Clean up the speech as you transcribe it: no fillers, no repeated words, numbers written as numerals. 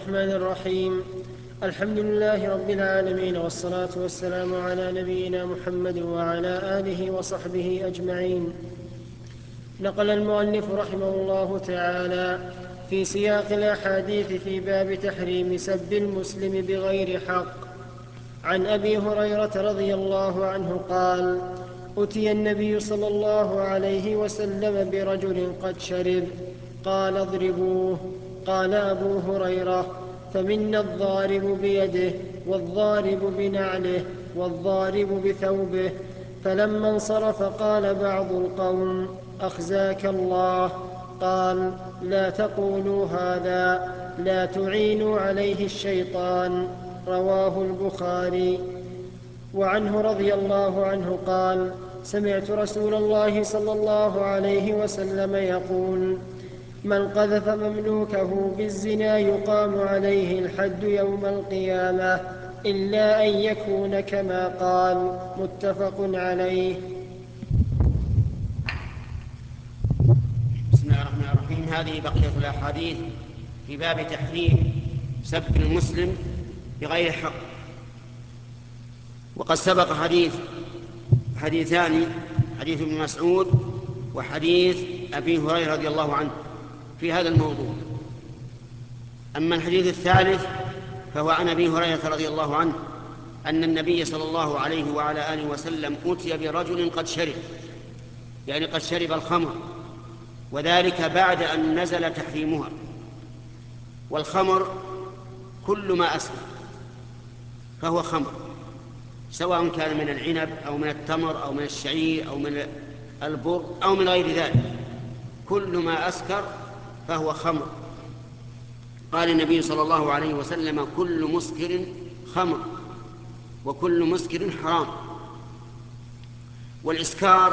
الرحمن الرحيم. الحمد لله رب العالمين، والصلاة والسلام على نبينا محمد وعلى آله وصحبه أجمعين. نقل المؤلف رحمه الله تعالى في سياق الأحاديث في باب تحريم سب المسلم بغير حق عن أبي هريرة رضي الله عنه قال: أتي النبي صلى الله عليه وسلم برجل قد شرب، قال: اضربوه. قال أبو هريرة: فمنا الضارب بيده، والضارب بنعله، والضارب بثوبه. فلما انصرف قال بعض القوم: أخزاك الله. قال: لا تقولوا هذا، لا تعينوا عليه الشيطان. رواه البخاري. وعنه رضي الله عنه قال: سمعت رسول الله صلى الله عليه وسلم يقول: من قذف مملوكه بالزنا يقام عليه الحد يوم القيامة، إلا أن يكون كما قال. متفق عليه. بسم الله الرحمن الرحيم. هذه بقية الأحاديث في باب تحريم سب المسلم بغير حق. وقد سبق حديثان: حديث ابن مسعود وحديث أبي هريرة رضي الله عنه في هذا الموضوع. أما الحديث الثالث فهو عن أبي هريرة رضي الله عنه أن النبي صلى الله عليه وعلى آله وسلم أتي برجل قد شرب، يعني قد شرب الخمر، وذلك بعد أن نزل تحريمها. والخمر كل ما أسكر فهو خمر، سواء كان من العنب أو من التمر أو من الشعير أو من البر أو من غير ذلك، كل ما أسكر فهو خمر. قال النبي صلى الله عليه وسلم: كل مسكر خمر، وكل مسكر حرام. والإسكار